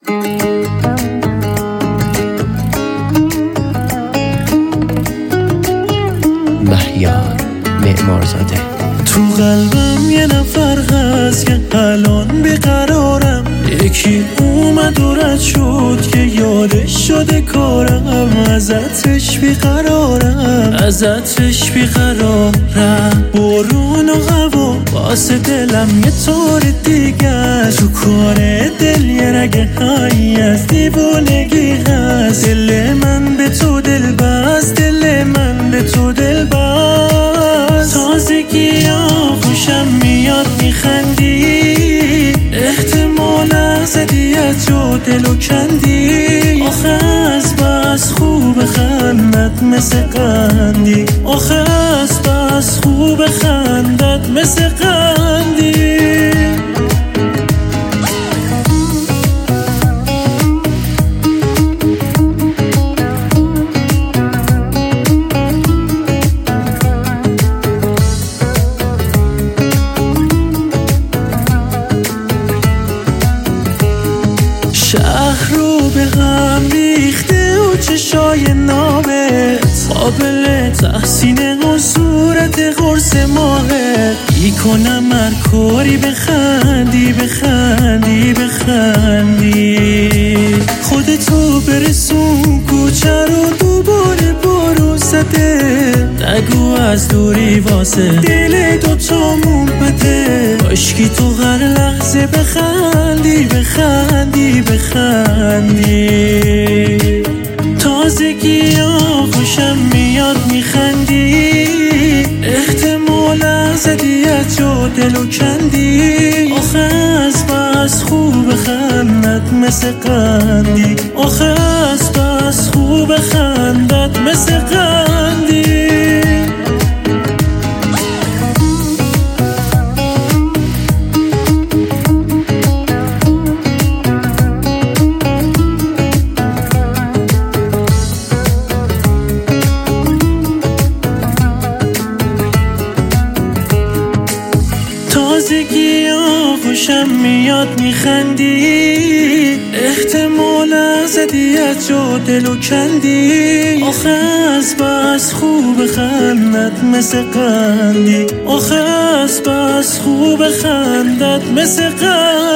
مهیار معمارزاده. تو قلبم یه نفر هست که الان بیقرارم، یکی اومد و رد شد که یادش شده کارم، ازتش بیقرارم. بارون و هوا واسه دلم یه طور دیگر، تو کار دل یه رگه هایی از دیوانگی هست. دل من به تو دل بست، دل من به تو دل بست. تازگی ها خوشم میاد میخندی، احتمال از هدیت و دلو کندی. آخه از بس خوب خندت مثل قندی، آخه از بس خوب خندت مثل قندی. شهر رو به هم ریخته و چشای نابت، قابل تحسین و صورت قرص ماهت. میکنم هر کاری بخندی خودتو برسون کوچه رو دوباره بارو زده. نگو از دوری واسه دل دوتامون بده، کاشکی تو هر لحظه بخندی تازگی ها خوشم میاد میخندی، احتمال از هدیت و دلو کندی. آخه از بس خوب خندت مثل قندی، آخه از بس خوب خندت مثل قندی. تازگی ها خوشم میاد میخندی، احتمال از هدیت و دلو کندی. آخه از بس خوب خندت مثل قندی، آخه از بس خوب خندت مثل قندی.